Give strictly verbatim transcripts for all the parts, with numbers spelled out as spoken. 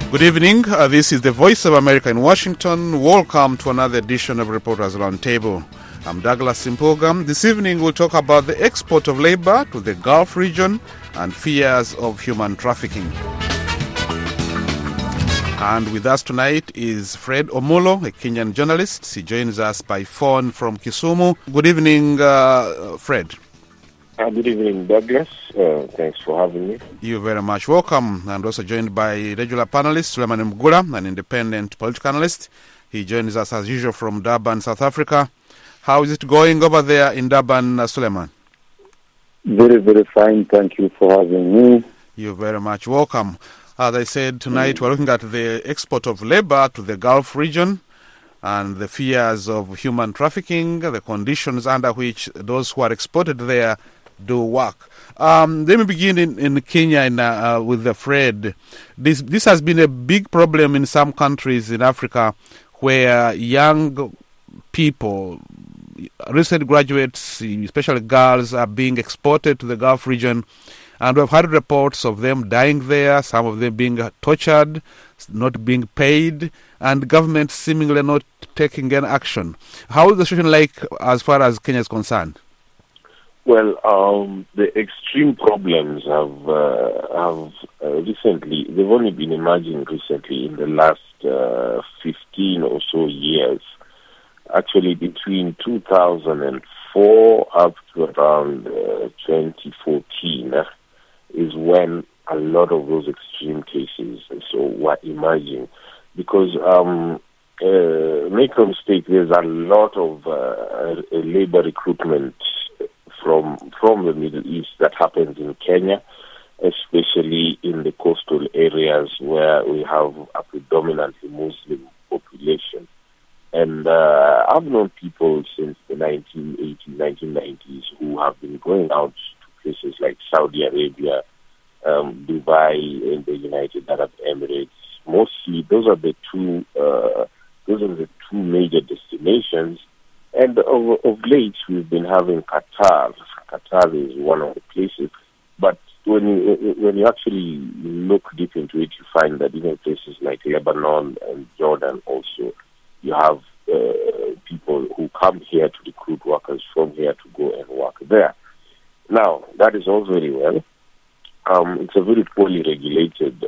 Good evening. Uh, this is the Voice of America in Washington. Welcome to another edition of Reporters Roundtable. I'm Douglas Simpogam. This evening we'll talk about the export of labor to the Gulf region and fears of human trafficking. And with us tonight is Fred Omolo, a Kenyan journalist. He joins us by phone from Kisumu. Good evening, uh, Fred. Uh, good evening, Douglas. Uh, thanks for having me. You're very much welcome. And also joined by regular panelist Suleiman Mgula, an independent political analyst. He joins us as usual from Durban, South Africa. How is it going over there in Durban, uh, Suleiman? Very, very fine. Thank you for having me. You're very much welcome. As I said, tonight mm. we're looking at the export of labor to the Gulf region and the fears of human trafficking, the conditions under which those who are exported there do work. Um, let me begin in, in Kenya in, uh, with the Fred. This this has been a big problem in some countries in Africa where young people, recent graduates, especially girls, are being exported to the Gulf region. And we've had reports of them dying there, some of them being tortured, not being paid, and government seemingly not taking any action. How is the situation like as far as Kenya is concerned? Well, um, the extreme problems have uh, have uh, recently, they've only been emerging recently in the last uh, fifteen or so years. Actually, between two thousand four up to around uh, twenty fourteen uh, is when a lot of those extreme cases so were emerging. Because, um, uh, make no mistake, there's a lot of uh, labor recruitment from from the Middle East that happens in Kenya, especially in the coastal areas where we have a predominantly Muslim population. And uh, I've known people since the nineteen eighties, nineteen nineties who have been going out to places like Saudi Arabia, um, Dubai, and the United Arab Emirates. Mostly, those are the two uh, those are the two major destinations. And of, of late, we've been having Qatar. Qatar is one of the places. But when you, when you actually look deep into it, you find that even places like Lebanon and Jordan also, you have uh, people who come here to recruit workers from here to go and work there. Now, that is all very well. Um, it's a very poorly regulated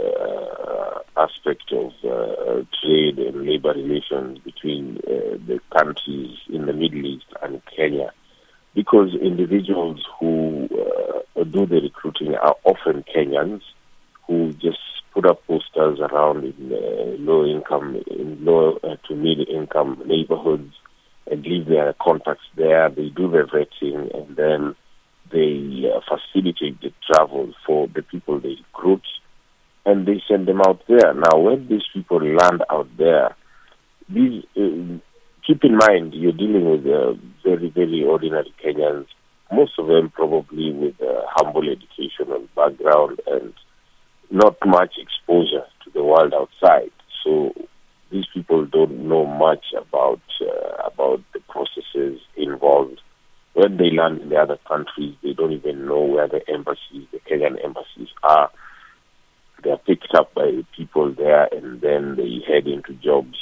uh, aspect of uh, trade and labor relations between uh, the countries in the Middle East and Kenya, because individuals who uh, do the recruiting are often Kenyans who just put up posters around in uh, low income, in low uh, to mid income neighborhoods and leave their contacts there. They do their vetting and then they uh, facilitate the travel for the people they recruit, and they send them out there. Now, when these people land out there, these uh, keep in mind you're dealing with uh, very, very ordinary Kenyans, most of them probably with a humble educational background and not much exposure to the world outside. So these people don't know much about uh, about the processes involved. When they land in the other countries, they don't even know where the embassies, the Kenyan embassies are. They are picked up by people there and then they head into jobs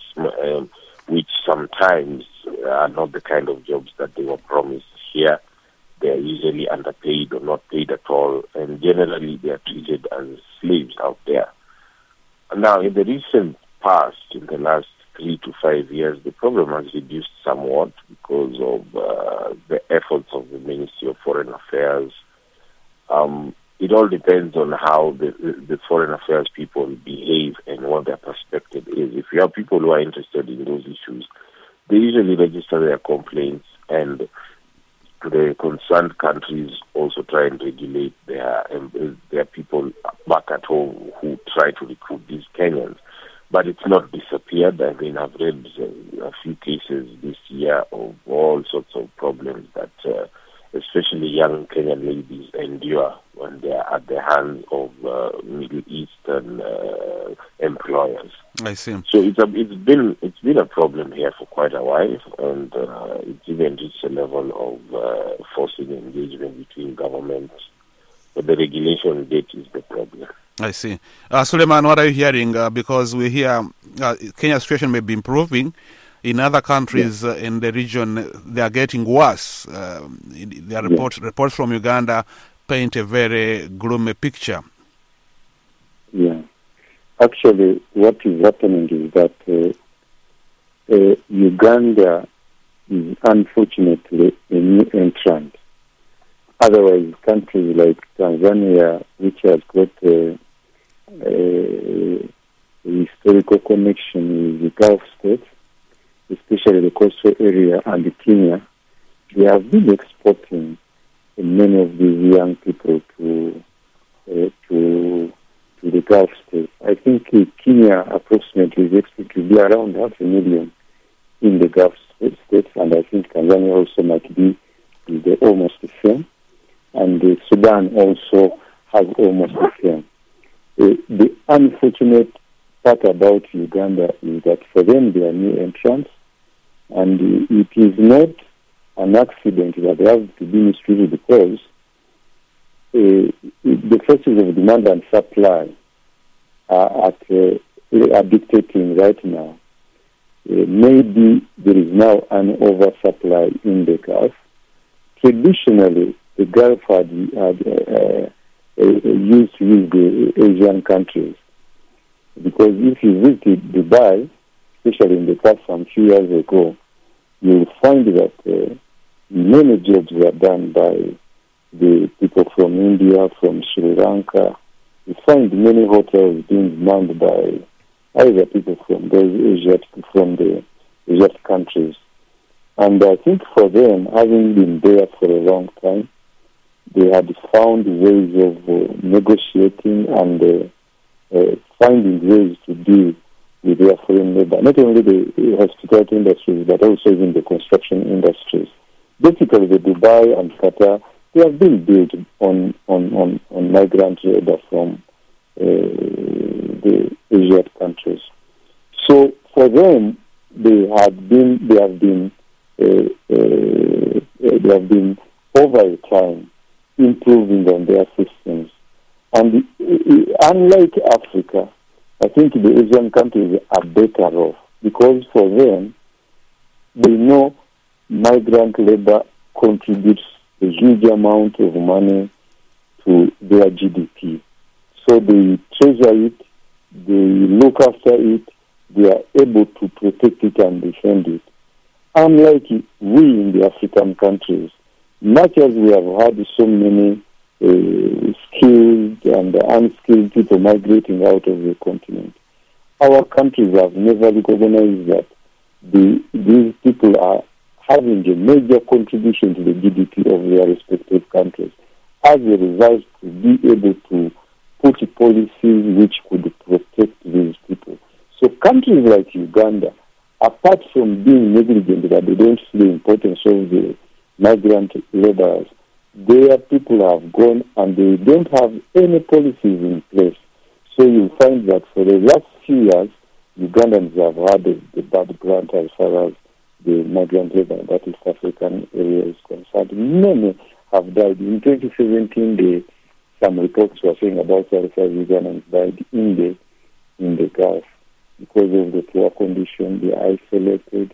um, which sometimes are not the kind of jobs that they were promised here. They are usually underpaid or not paid at all, and generally they are treated as slaves out there. Now, in the recent past, in the last three to five years, the problem has reduced somewhat because of uh, the efforts of the Ministry of Foreign Affairs. Um, it all depends on how the, the foreign affairs people behave and what their perspective is. If you have people who are interested in those issues, they usually register their complaints, and the concerned countries also try and regulate their, their people back at home who try to recruit these Kenyans. But it's not disappeared. I mean, I've read uh, a few cases this year of all sorts of problems that uh, especially young Kenyan ladies endure when they are at the hands of uh, Middle Eastern uh, employers. I see. So it's a, it's been it's been a problem here for quite a while, and uh, it's even reached a level of uh, forcing engagement between governments. But the regulation bit is the problem. I see. Uh, Suleiman, what are you hearing? Uh, because we hear uh, Kenya's situation may be improving. In other countries Yeah. uh, in the region, they are getting worse. Uh, there are reports, Yeah. reports from Uganda paint a very gloomy picture. Yeah. Actually, what is happening is that uh, uh, Uganda is unfortunately a new entrant. Otherwise, countries like Tanzania, which has got a, a, a historical connection with the Gulf states, especially the coastal area, and Kenya, they have been exporting many of these young people to uh, to to the Gulf states. I think uh, Kenya approximately is expected to be around half a million in the Gulf states, and I think Tanzania also might be the, almost the same. And uh, Sudan also has almost the same. Uh, the unfortunate part about Uganda is that for them they are new entrants, and uh, it is not an accident that they have to be mistreated because uh, the forces of demand and supply are, at, uh, are dictating right now. Uh, maybe there is now an oversupply in the Gulf. Traditionally, the Gulf had, had uh, uh, used to use the Asian countries, because if you visit Dubai, especially in the past some few years ago, you will find that uh, many jobs were done by the people from India, from Sri Lanka. You find many hotels being manned by either people from those Asiatic, from the Asiatic countries. And I think for them, having been there for a long time, they had found ways of uh, negotiating and uh, uh, finding ways to deal with their foreign labor, not only the hospitality industries, but also even the construction industries. Basically, the Dubai and Qatar, they have been built on, on, on, on migrant labor from uh, the Asian countries. So for them, they had been, they have been, uh, uh, they have been over time improving on their systems. And uh, unlike Africa, I think the Asian countries are better off, because for them, they know migrant labor contributes a huge amount of money to their G D P. So they treasure it, they look after it, they are able to protect it and defend it. Unlike we in the African countries, much as we have had so many uh, skilled and unskilled people migrating out of the continent, our countries have never recognized that the, these people are having a major contribution to the G D P of their respective countries. As a result, to be able to put policies which could protect these people. So countries like Uganda, apart from being negligent that they don't see the importance of the migrant laborers, their people have gone and they don't have any policies in place. So you find that for the last few years, Ugandans have had a, a bad grant as far as the migrant labor in that East African area is concerned. Many have died. In twenty seventeen, the, some reports were saying about thirty-five Ugandans died in the, in the Gulf because of the poor condition. They are isolated,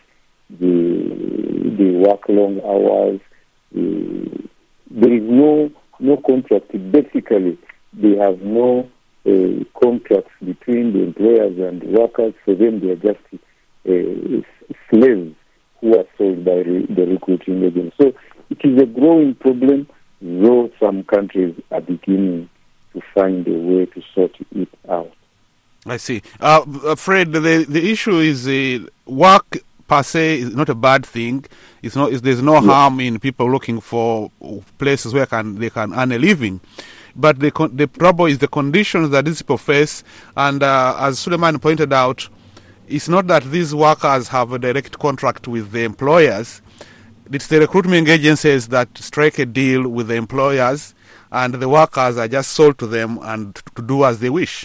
they, they work long hours, they, there is no no contract. Basically, they have no uh, contracts between the employers and the workers. For them, they are just uh, slaves who are sold by re- the recruiting agents. So it is a growing problem, though some countries are beginning to find a way to sort it out. I see. Uh, Fred, the, the issue is uh, work per se is not a bad thing. It's not. It's, there's no Yeah. harm in people looking for places where can they can earn a living. But the con- the trouble is the conditions that these people face. And uh, as Suleiman pointed out, it's not that these workers have a direct contract with the employers. It's the recruitment agencies that strike a deal with the employers, and the workers are just sold to them and to do as they wish.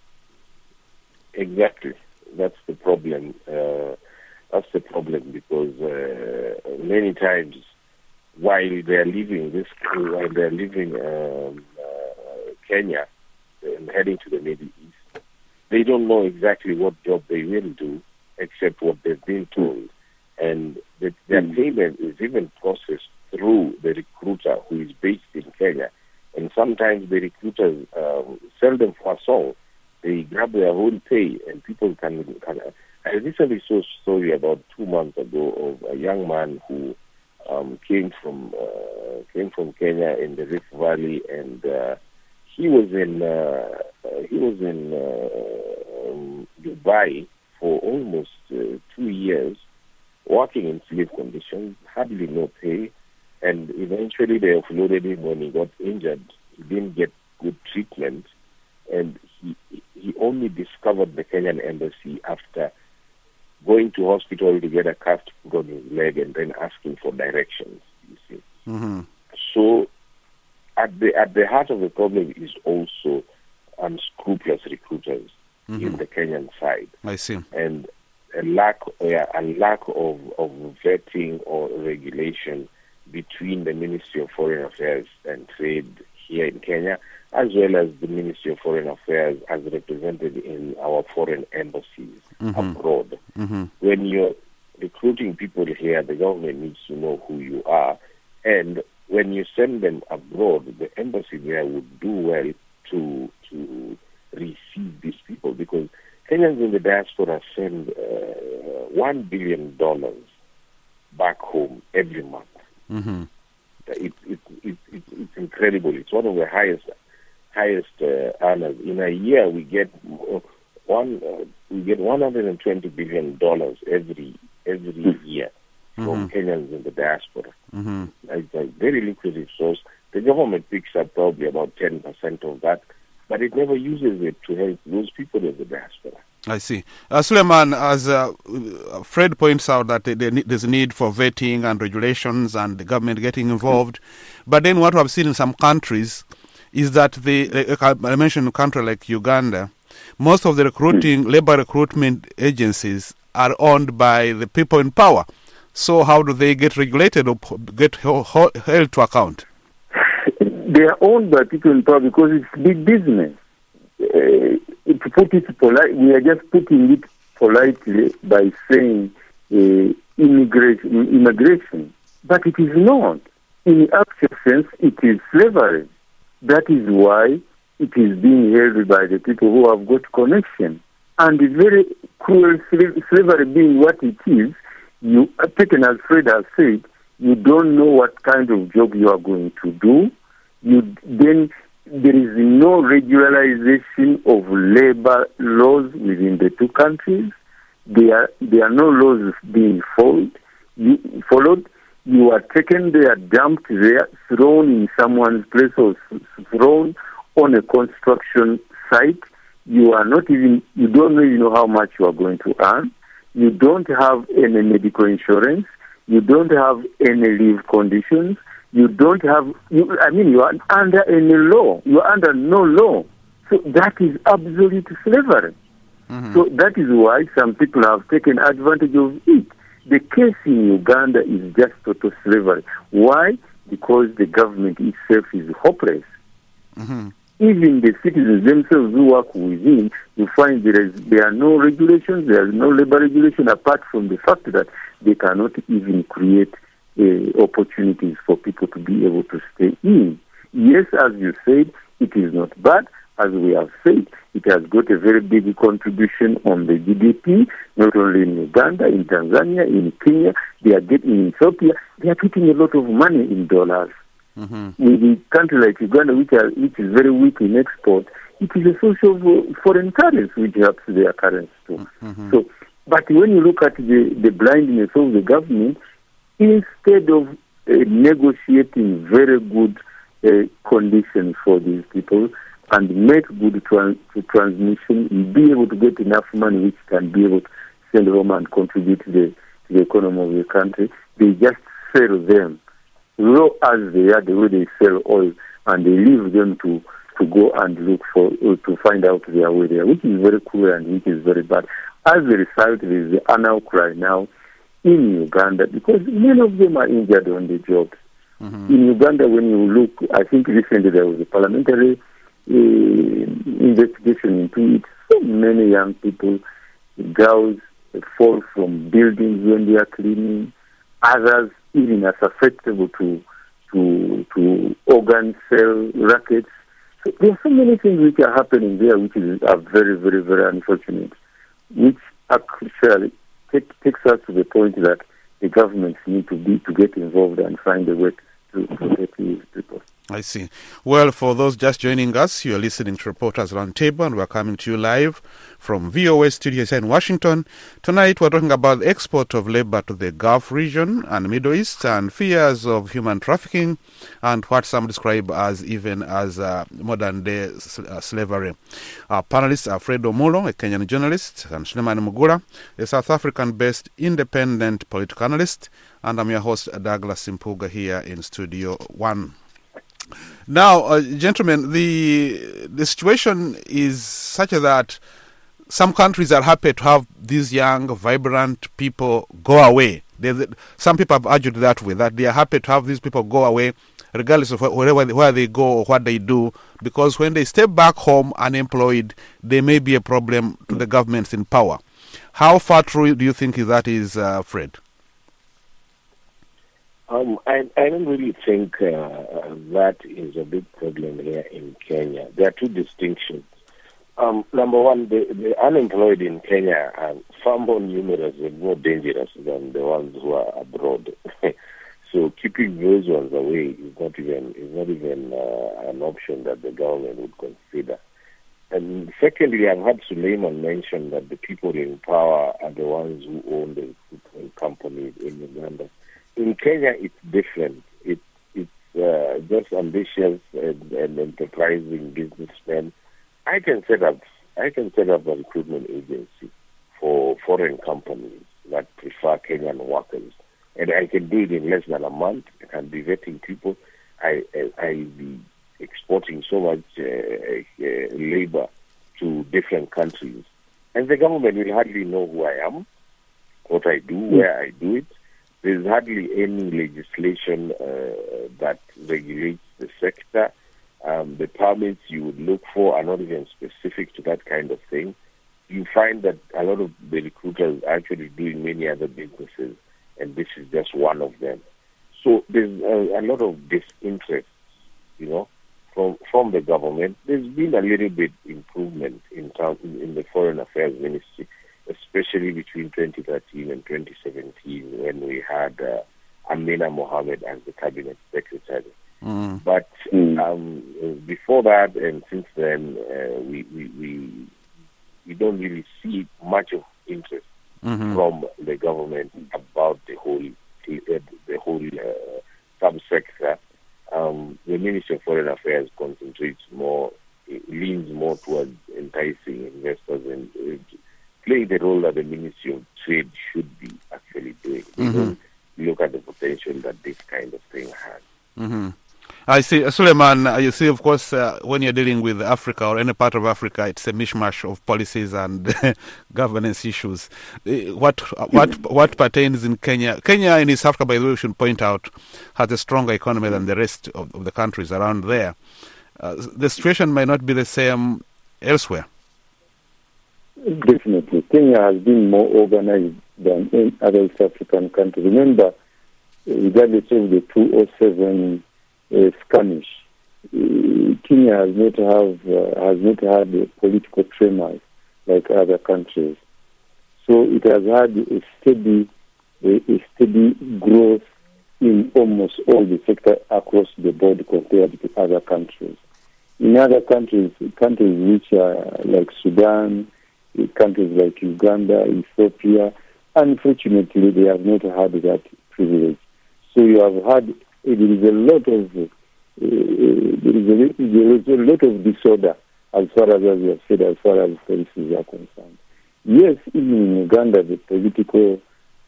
Exactly. That's the problem. Uh, that's the problem because uh, many times while they're leaving this, while they're leaving um, uh, Kenya, and heading to the Middle East. They don't know exactly what job they will do, except what they've been told. And the, their mm. payment is even processed through the recruiter who is based in Kenya. And sometimes the recruiters um, sell them for a song. They grab their own pay, and people can, can. I recently saw a story about two months ago of a young man who um, came from uh, came from Kenya in the Rift Valley, and uh, he was in uh, he was in uh, um, Dubai for almost uh, two years, working in slave conditions, hardly no pay, and eventually they offloaded him when he got injured. He didn't get good treatment, and he he only discovered the Kenyan embassy after going to hospital to get a cast put on his leg and then asking for directions, you see. Mm-hmm. So at the at the heart of the problem is also unscrupulous recruiters mm-hmm. in the Kenyan side. I see. And a lack uh, a lack of, of vetting or regulation between the Ministry of Foreign Affairs and Trade here in Kenya, as well as the Ministry of Foreign Affairs as represented in our foreign embassies mm-hmm. abroad. Mm-hmm. When you're recruiting people here, the government needs to know who you are. And when you send them abroad, the embassy there would do well to to receive these people, because Kenyans in the diaspora send uh, one billion dollars back home every month. Mm-hmm. It, it, it, it, it's incredible. It's one of the highest highest uh, earners. In a year, we get one uh, we get one hundred and twenty billion dollars every every mm-hmm. year from mm-hmm. Kenyans in the diaspora. Mm-hmm. It's a very lucrative source. The government picks up probably about ten percent of that, but it never uses it to help those people in the diaspora. I see. Uh, Suleiman, as uh, Fred points out that there's a need for vetting and regulations and the government getting involved. But then what I've seen in some countries is that, the, like I mentioned a country like Uganda, most of the recruiting, mm. labor recruitment agencies are owned by the people in power. So how do they get regulated or get held to account? They are owned by people in power because it's big business. Uh, to put it polite, we are just putting it politely by saying uh, immigration, immigration, but it is not. In the actual sense, it is slavery. That is why it is being held by the people who have got connection. And the very cruel slavery being what it is, you, taken as Fred has said, you don't know what kind of job you are going to do. You then there is no regularization of labor laws within the two countries. There are, there are no laws being followed. You, followed. You are taken there, dumped there, thrown in someone's place or thrown on a construction site. You are not even, you don't even know how much you are going to earn. You don't have any medical insurance. You don't have any leave conditions. You don't have, you, I mean, you are under any law. You are under no law. So that is absolute slavery. Mm-hmm. So that is why some people have taken advantage of it. The case in Uganda is just total slavery. Why? Because the government itself is hopeless. Mm-hmm. Even the citizens themselves who work within, you find there, is, there are no regulations, there is no labor regulation apart from the fact that they cannot even create Uh, opportunities for people to be able to stay in. Yes, as you said, it is not bad. As we have said, it has got a very big contribution on the G D P, not only in Uganda, in Tanzania, in Kenya. They are getting in Ethiopia. They are getting a lot of money in dollars. Mm-hmm. In a country like Uganda, which, are, which is very weak in export, it is a source of uh, foreign currency which helps their currency too. Mm-hmm. So, but when you look at the, the blindness of the government, instead of uh, negotiating very good uh, conditions for these people and make good trans- transmission, and be able to get enough money which can be able to send home and contribute to the, to the economy of the country, they just sell them raw as they are, the way they sell oil, and they leave them to, to go and look for, uh, to find out their way there, which is very cruel and which is very bad. As a result, there is an outcry now in Uganda, because many of them are injured on the job. Mm-hmm. In Uganda, when you look, I think recently there was a parliamentary uh, investigation into it. So many young people, girls, fall from buildings when they are cleaning. Others even are susceptible to to to organ cell rackets. So there are so many things which are happening there, which is, are very, very, very unfortunate, which actually take, takes us to the point that the governments need to be to get involved and find a way to protect these people. I see. Well, for those just joining us, you are listening to Reporters Roundtable, and we're coming to you live from V O A Studios in Washington. Tonight, we're talking about the export of labor to the Gulf region and Middle East, and fears of human trafficking, and what some describe as even as uh, modern-day uh, slavery. Our panelists are Fred Omulo, a Kenyan journalist, and Suleiman Mugura, a South African-based independent political analyst, and I'm your host, Douglas Impuga, here in Studio One. Now, uh, gentlemen, the the situation is such that some countries are happy to have these young, vibrant people go away. They, some people have argued that way, that they are happy to have these people go away, regardless of wherever where they go or what they do, because when they step back home unemployed, they may be a problem to the governments in power. How far true do you think that is, uh, Fred? Um, I, I don't really think uh, that is a big problem here in Kenya. There are two distinctions. Um, number one, the, the unemployed in Kenya are far more numerous and more dangerous than the ones who are abroad. So keeping those ones away is not even is not even uh, an option that the government would consider. And secondly, I've had Suleiman mention that the people in power are the ones who own the recruitment companies in Uganda. In Kenya, it's different. It, it's uh, just ambitious and, and enterprising businessmen. I can set up. I can set up a recruitment agency for foreign companies that prefer Kenyan workers, and I can do it in less than a month. I can be vetting people. I I, I be exporting so much uh, uh, labor to different countries, and the government will hardly know who I am, what I do, where I do it. There's hardly any legislation uh, that regulates the sector. Um, the permits you would look for are not even specific to that kind of thing. You find that a lot of the recruiters are actually doing many other businesses, and this is just one of them. So there's a, a lot of disinterest, you know, from from the government. There's been a little bit improvement in terms in the Foreign Affairs Ministry, especially between twenty thirteen and twenty seventeen, when we had uh, Amina Mohammed as the cabinet secretary. Mm. But um, before that and since then, uh, we, we we we don't really see much of interest mm-hmm. from the government about the whole the whole uh, subsector. Um, the Ministry of Foreign Affairs concentrates more, leans more towards enticing investors and uh, playing the role that the Ministry of Trade should be actually doing. They mm-hmm. don't look at the potential that this kind of thing has. Mm-hmm. I see. Uh, Suleiman, uh, you see, of course, uh, when you're dealing with Africa or any part of Africa, it's a mishmash of policies and governance issues. Uh, what what what pertains in Kenya? Kenya in East Africa, by the way, we should point out, has a stronger economy than the rest of, of the countries around there. Uh, the situation might not be the same elsewhere. Definitely. Kenya has been more organized than any other East African country. Remember, regardless of the two oh seven uh, skirmish, uh, Kenya has not have uh, has not had a political tremors like other countries. So it has had a steady a, a steady growth in almost all the sectors across the board compared to other countries. In other countries, countries which are like Sudan, countries like Uganda, Ethiopia, unfortunately, they have not had that privilege. So you have had, there is a lot of, uh, there, is a, there is a lot of disorder as far as, as you have said, as far as policies are concerned. Yes, even in Uganda, the political, uh,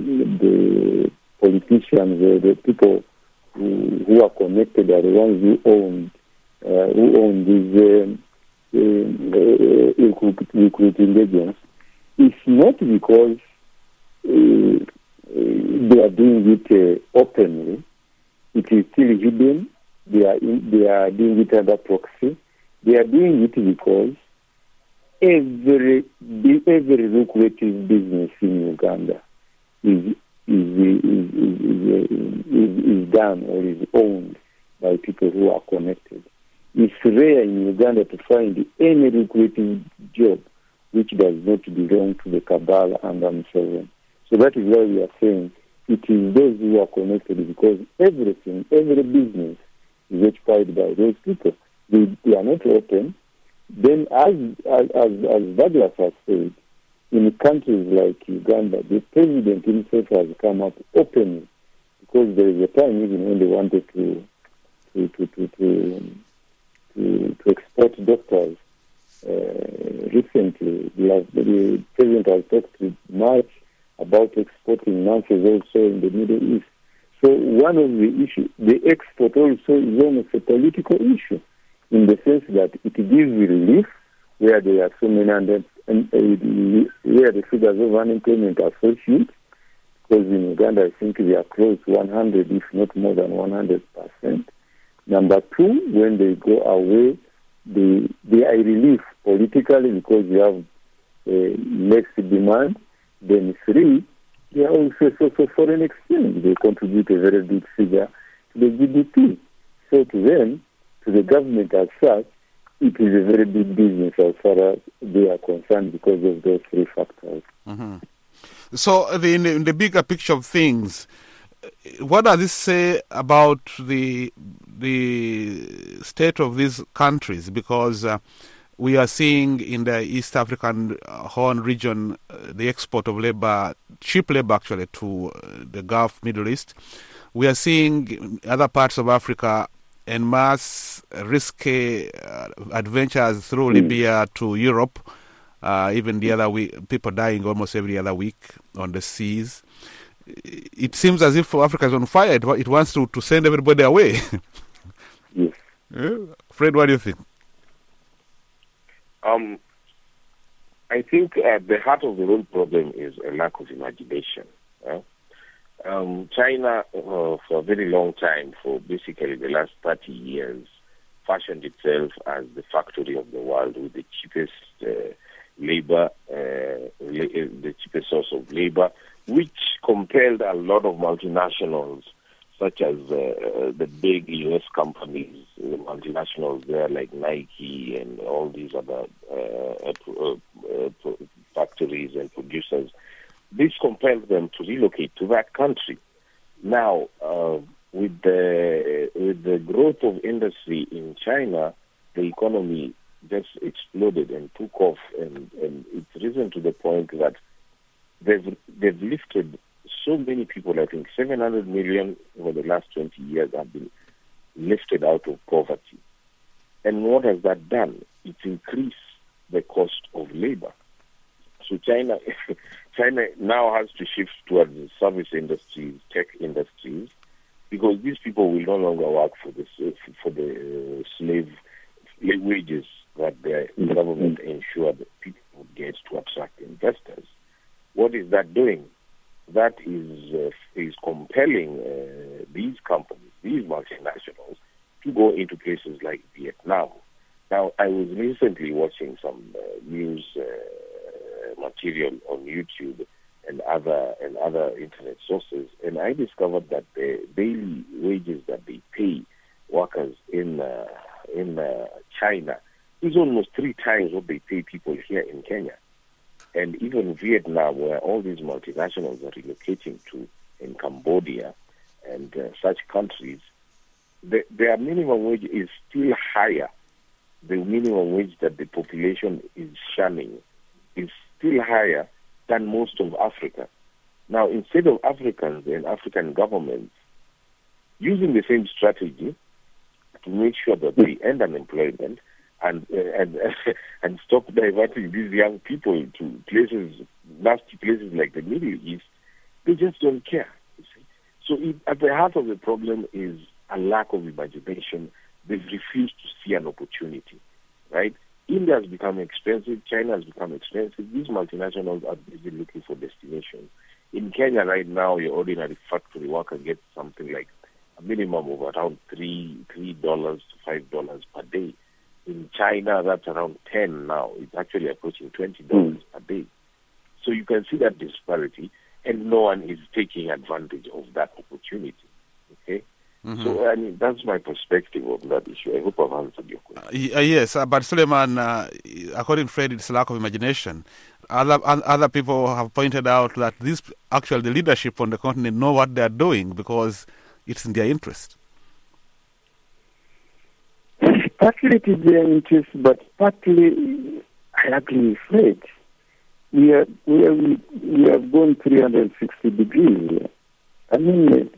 the politicians, uh, the people who, who are connected are the ones who own, uh, who own these um, uh, recruiting agents. It's not because uh, they are doing it uh, openly. It is still hidden. They are in, they are doing it under proxy. They are doing it because every every lucrative business in Uganda is is is, is, is, is done or is owned by people who are connected. It's rare in Uganda to find any lucrative job which does not belong to the cabal and themselves. So that is why we are saying it is those who are connected, because everything, every business is occupied by those people. They, they are not open. Then, as as as, as Douglas has said, in countries like Uganda, the president himself has come up openly, because there is a time even when they wanted to to to to to, to, to export doctors. Uh, recently, the, the president has talked much about exporting nurses also in the Middle East. So one of the issues, the export also is almost a political issue, in the sense that it gives relief where there are so many under, and uh, where the figures of unemployment are so huge, because in Uganda I think they are close to one hundred, if not more than one hundred percent. Number two, when they go away, they, they are relief politically because you have uh, less demand. Then three, they are also so, so foreign exchange. They contribute a very big figure to the G D P. So to them, to the government as such, it is a very big business as far as they are concerned because of those three factors. Mm-hmm. So the, in, the, in the bigger picture of things, what does this say about the the state of these countries? Because uh, we are seeing in the East African Horn region uh, the export of labor, cheap labor actually, to uh, the Gulf, Middle East. We are seeing in other parts of Africa en masse risky uh, adventures through mm. Libya to Europe. Uh, even the other week, people dying almost every other week on the seas. It seems as if Africa is on fire. It, it wants to, to send everybody away. Yes. Yeah. Fred, what do you think? Um, I think at the heart of the whole problem is a lack of imagination. Uh, um, China, uh, for a very long time, for basically the last thirty years, fashioned itself as the factory of the world with the cheapest uh, labor, uh, la- the cheapest source of labor, which compelled a lot of multinationals, such as uh, the big U S companies, the multinationals there like Nike and all these other uh, uh, uh, factories and producers. This compelled them to relocate to that country. Now, uh, with the with the growth of industry in China, the economy just exploded and took off, and, and it's risen to the point that they've they've lifted so many people. I think seven hundred million over the last twenty years have been lifted out of poverty. And what has that done? It's increased the cost of labor. So China, China now has to shift towards the service industries, tech industries, because these people will no longer work for the for the uh, slave wages that the government ensured that people would get to attract investors. What is that doing? That is uh, is compelling uh, these companies, these multinationals, to go into places like Vietnam. Now, I was recently watching some uh, news uh, material on YouTube and other and other internet sources, and I discovered that the daily wages that they pay workers in uh, in uh, China is almost three times what they pay people here in Kenya. And even Vietnam, where all these multinationals are relocating to, in Cambodia and uh, such countries, the, their minimum wage is still higher. The minimum wage that the population is shunning is still higher than most of Africa. Now, instead of Africans and African governments using the same strategy to make sure that they end unemployment, and uh, and and stop diverting these young people to places, nasty places like the Middle East, they just don't care. You see? So it, at the heart of the problem is a lack of imagination. They've refused to see an opportunity, right? India has become expensive. China has become expensive. These multinationals are busy looking for destinations. In Kenya right now, your ordinary factory worker gets something like a minimum of around three three dollars to five dollars per day. In China, that's around ten now. It's actually approaching twenty dollars mm. a day. So you can see that disparity, and no one is taking advantage of that opportunity. Okay? Mm-hmm. So, I mean, that's my perspective on that issue. I hope I've answered your question. Uh, yes, uh, but Suleiman, uh, according to Fred, it's a lack of imagination. Other other people have pointed out that this actually the leadership on the continent know what they are doing because it's in their interest. Partly it is their interest, but partly I agree with Fred. We are we are we have gone three hundred sixty degrees here. I mean, uh,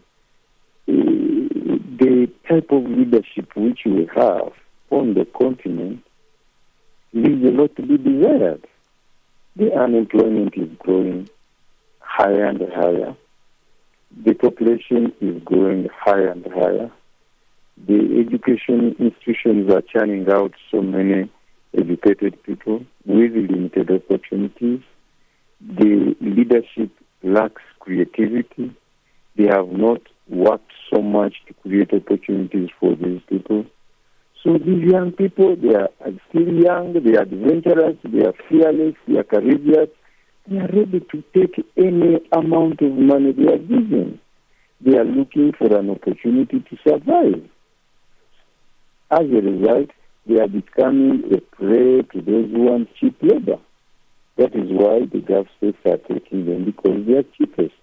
the type of leadership which we have on the continent leaves a lot to be desired. The unemployment is growing higher and higher. The population is growing higher and higher. The education institutions are churning out so many educated people with limited opportunities. The leadership lacks creativity. They have not worked so much to create opportunities for these people. So these young people, they are still young, they are adventurous, they are fearless, they are courageous. They are ready to take any amount of money they are given. They are looking for an opportunity to survive. As a result, they are becoming a prey to those who want cheap labor. That is why the Gulf states are taking them, because they are cheapest.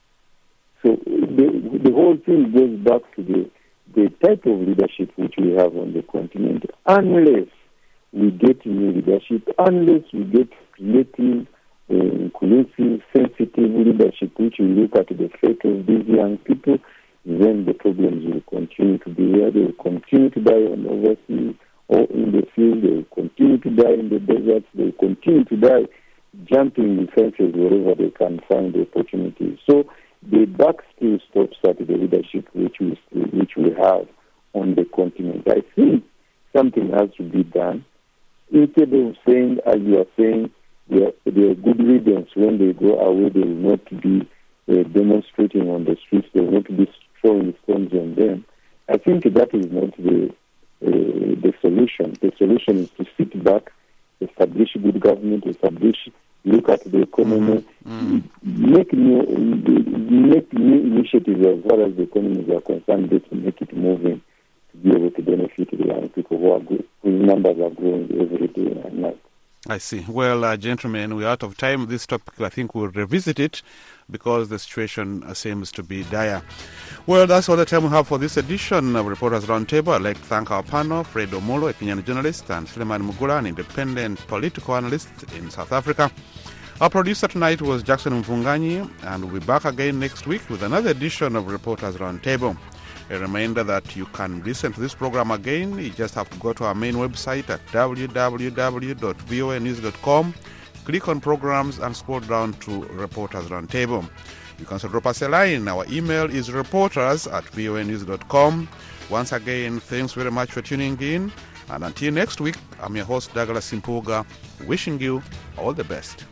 So the, the whole thing goes back to the, the type of leadership which we have on the continent. Unless we get new leadership, unless we get creative, uh, inclusive, sensitive leadership which will look at the fate of these young people, then the problems will continue to be there. They will continue to die on overseas or in the field. They will continue to die in the deserts. They will continue to die jumping the fences wherever they can find the opportunities. So the buck still stops at the leadership which we which we have on the continent. I think something has to be done. Instead of saying, as you are saying, they are, they are good leaders. When they go away, they will not be uh, demonstrating on the streets. They will not be throwing stones on them. I think that is not the uh, the solution. The solution is to sit back, establish good government, establish, look at the economy, mm-hmm. make new make new initiatives as far as the economies are concerned, just to make it moving, to be able to benefit the young people who are good, whose numbers are growing every day and night. I see. Well, uh, gentlemen, we're out of time. This topic, I think we'll revisit it because the situation uh, seems to be dire. Well, that's all the time we have for this edition of Reporters Roundtable. I'd like to thank our panel, Fred Omolo, a Kenyan journalist, and Suleiman Mugula, an independent political analyst in South Africa. Our producer tonight was Jackson Mvunganyi, and we'll be back again next week with another edition of Reporters Roundtable. A reminder that you can listen to this program again. You just have to go to our main website at w w w dot voa news dot com, click on programs, and scroll down to Reporters Roundtable. You can also drop us a line. Our email is reporters at voa news dot com. Once again, thanks very much for tuning in. And until next week, I'm your host, Douglas Simpuga, wishing you all the best.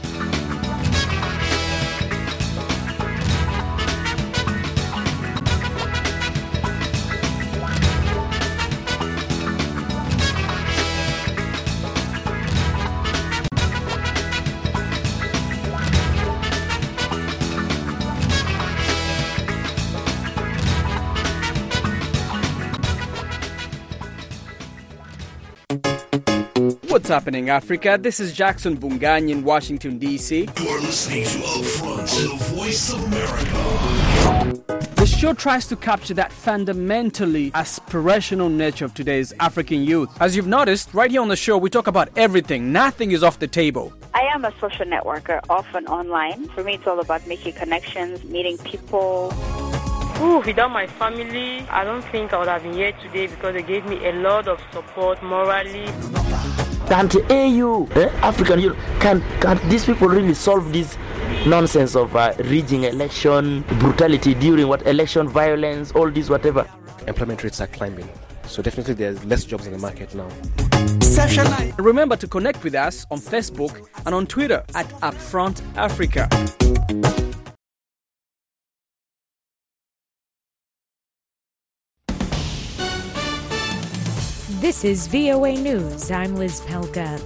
What's happening, Africa? This is Jackson Mvunganyi in Washington, D C. You're listening to Upfront, the voice of America. The show tries to capture that fundamentally aspirational nature of today's African youth. As you've noticed, right here on the show, we talk about everything. Nothing is off the table. I am a social networker, often online. For me, it's all about making connections, meeting people. Ooh, without my family, I don't think I would have been here today because they gave me a lot of support morally. Can A U, eh, African Union, can, can these people really solve this nonsense of uh, rigging election, brutality during what election violence, all this whatever? Employment rates are climbing, so definitely there's less jobs in the market now. Remember to connect with us on Facebook and on Twitter at Upfront Africa. This is V O A News. I'm Liz Pelka.